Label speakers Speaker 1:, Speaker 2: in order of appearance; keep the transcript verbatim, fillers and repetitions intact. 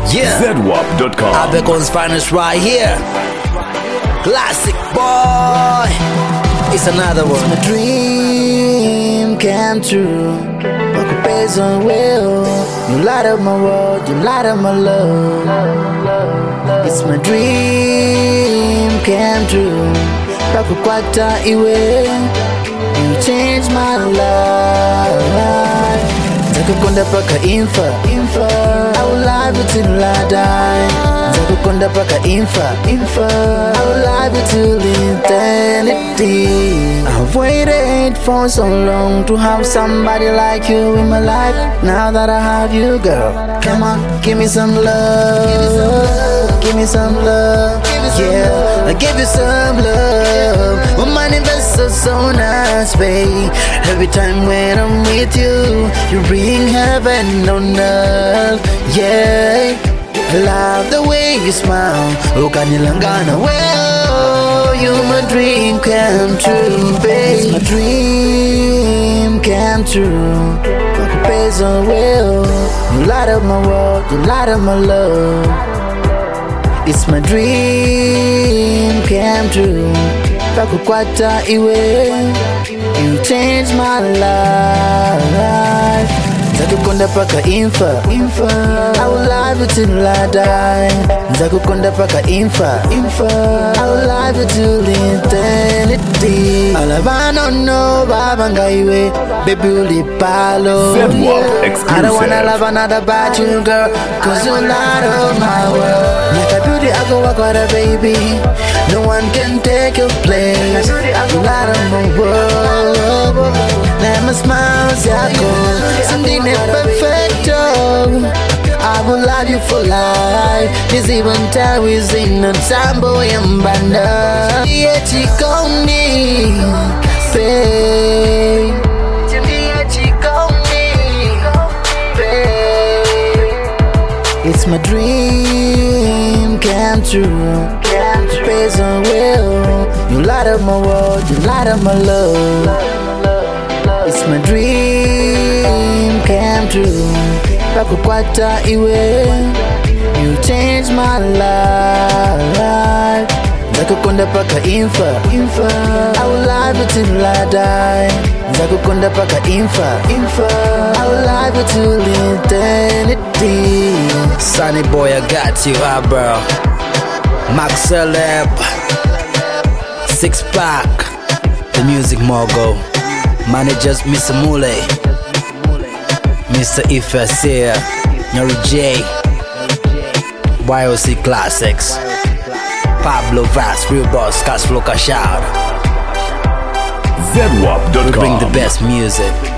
Speaker 1: Yeah,
Speaker 2: Z W A P dot com.
Speaker 1: Abecon's finest right here. Classic boy. It's another one.
Speaker 3: My dream came true. Occupation on will. You light up my world, you light up my love. It's my dream came true. Pakukwata iwe. You changed my life. Zakukonda paka infa, infa. I will lie till I die. Zakukonda paka infa, infa. I will lie till eternity. I've waited for so long to have somebody like you in my life. Now that I have you, girl, come on, give me some love. Give me some love. Yeah, I give you some love. My mind invests so nice, babe. Every time when I'm with you, you bring heaven on earth. Yeah, I love the way you smile. Oh, kanilangana, well, you my dream come true, babe. It's my dream come true. Occupation will. You light up my world, you light up my love. It's my dream came true. Pakukwata iwe. You changed my life. Zakukonda paka infa, infa. I will live till I die. Zakukonda paka infa, infa. I will live till eternity. Alabano no babanga iwe. Baby uli palo.
Speaker 2: Z W A P exclusive.
Speaker 3: I don't wanna love another about you, girl, cause you're not of my world. Like a beauty, I go walk with a baby. No one can take your place. You're not of my world. Let my smile, yako. Something perfecto. I will love you for life. This even time we sing no tambo yambanda. Yeah, chikoni, babe. It's my dream came true. Praise and will. You light up my world, you light up my love. It's my dream came true. Pakukwata iwe. You changed my life. Zakukonda paka infa, infa. I will live till I die. Zakukonda paka infa, infa. I will live till eternity.
Speaker 1: Sunny boy, I got you, ah, bro. Max Celeb, Six Pack, the music mogul. Managers Mister Mule, Mister Ifasir, Nori J, Y O C Classics, Pablo Vaz, Real Boss, Cash Flow Cash Out.
Speaker 2: Z W A P dot com.
Speaker 1: We bring the best music.